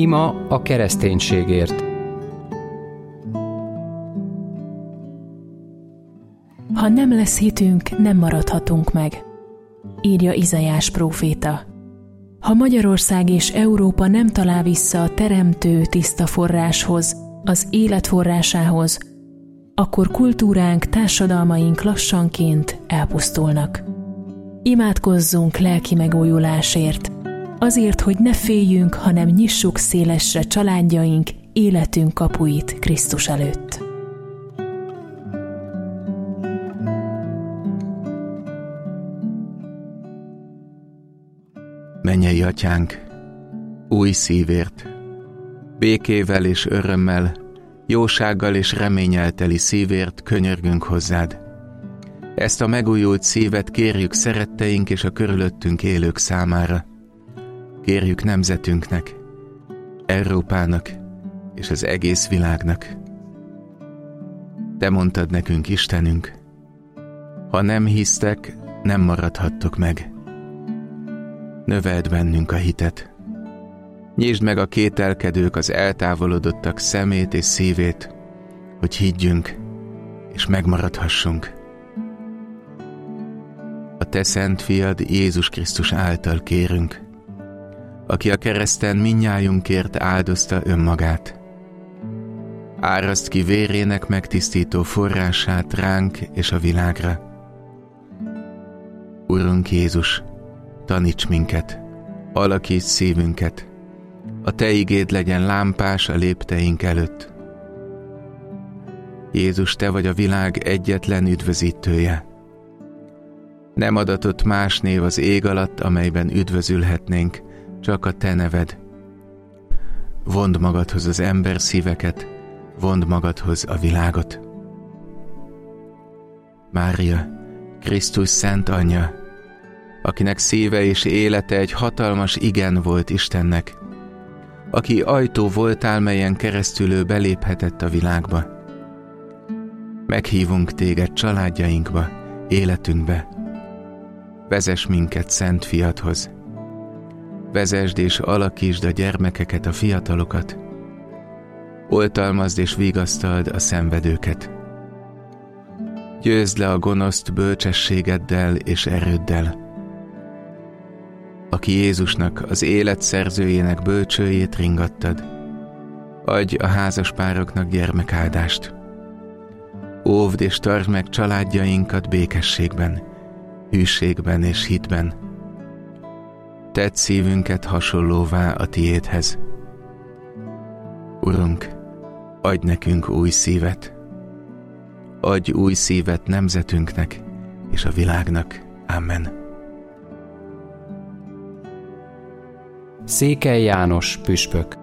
Ima a kereszténységért. Ha nem lesz hitünk, nem maradhatunk meg, írja Izaiás próféta. Ha Magyarország és Európa nem talál vissza a teremtő tiszta forráshoz, az élet forrásához, akkor kultúránk, társadalmaink lassanként elpusztulnak. Imádkozzunk lelki megújulásért, azért, hogy ne féljünk, hanem nyissuk szélesre családjaink, életünk kapuit Krisztus előtt. Mennyei Atyánk, új szívért, békével és örömmel, jósággal és reménnyel teli szívért könyörgünk hozzád. Ezt a megújult szívet kérjük szeretteink és a körülöttünk élők számára. Kérjük nemzetünknek, Európának és az egész világnak. Te mondtad nekünk, Istenünk, ha nem hisztek, nem maradhattok meg. Növeld bennünk a hitet. Nyisd meg a kételkedők, az eltávolodottak szemét és szívét, hogy higgyünk és megmaradhassunk. A te szent fiad Jézus Krisztus által kérünk, aki a kereszten mindnyájunkért áldozta önmagát. Áraszd ki vérének megtisztító forrását ránk és a világra. Urunk Jézus, taníts minket, alakíts szívünket, a te igéd legyen lámpás a lépteink előtt. Jézus, te vagy a világ egyetlen üdvözítője. Nem adatott más név az ég alatt, amelyben üdvözülhetnénk, csak a te neved. Vondd magadhoz az ember szíveket, vondd magadhoz a világot. Mária, Krisztus szent anyja, akinek szíve és élete egy hatalmas igen volt Istennek, aki ajtó voltál, melyen keresztül ő beléphetett a világba. Meghívunk téged családjainkba, életünkbe. Vezess minket szent fiadhoz. Vezesd és alakítsd a gyermekeket, a fiatalokat. Oltalmazd és vigasztald a szenvedőket. Győzd le a gonoszt bölcsességeddel és erőddel. Aki Jézusnak, az élet szerzőjének bölcsőjét ringattad, adj a házaspároknak gyermekáldást. Óvd és tartsd meg családjainkat békességben, hűségben és hitben. Tedd szívünket hasonlóvá a tiédhez. Urunk, adj nekünk új szívet. Adj új szívet nemzetünknek és a világnak. Amen. Székely János püspök.